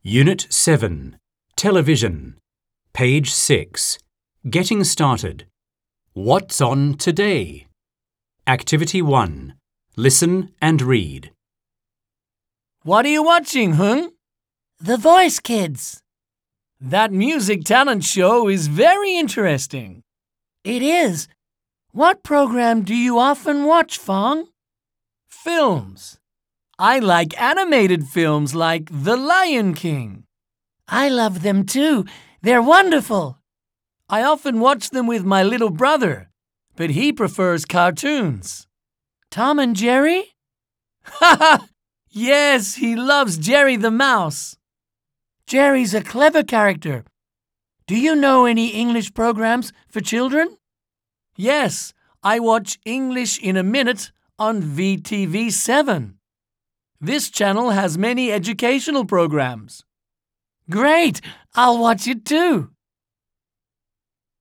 Unit 7, Television. Page 6. Getting started. What's on today? Activity 1. Listen and read. What are you watching, Hung? The Voice Kids. That music talent show is very interesting. It is. What program do you often watch, Fong? Films. I like animated films like The Lion King. I love them too. They're wonderful. I often watch them with my little brother, but he prefers cartoons. Tom and Jerry? Ha! Yes, he loves Jerry the Mouse. Jerry's a clever character. Do you know any English programs for children? Yes, I watch English in a Minute on VTV7. This channel has many educational programs. Great! I'll watch it too.